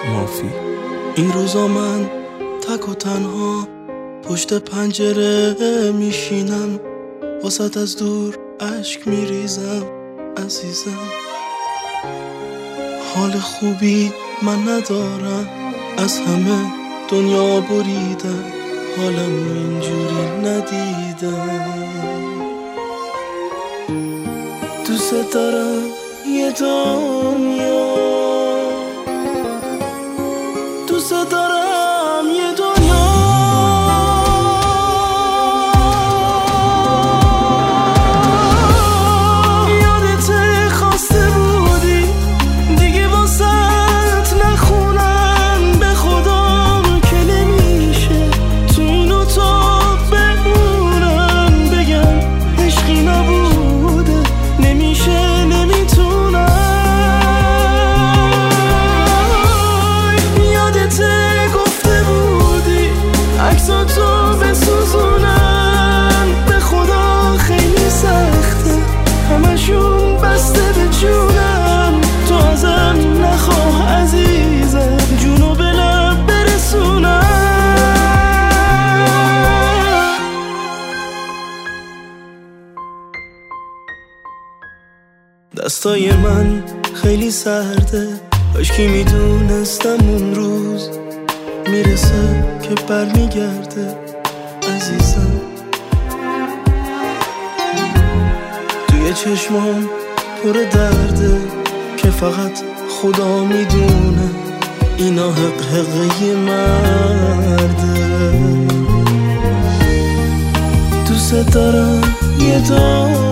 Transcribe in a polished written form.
مافی. این روزا من تک و تنها پشت پنجره میشینم، واسط از دور اشک میریزم عزیزم. حال خوبی من ندارم، از همه دنیا بریدم، حالم اینجوری ندیدم. دوست دارم یه دنیا، دوست دارم یه دنیا یادت خواسته بودی دیگه واسط نخونم، به خدا که نمیشه تو این اتاق بمونم، بگم عشقی نبوده، نمیشه نمیتونم. یادت گفته بودی عکساتو بسوزونم، به خدا خیلی سخته، همشون بسته به جونم. تو ازم نخواه عزیزم جونو به لب برسونم. دستای من خیلی سرده، کاشکی میدونستم اون روز میرسه که برمیگرده عزیزم. توی چشمام پر درده که فقط خدا میدونه اینا حقه مرده. دوست دارم یه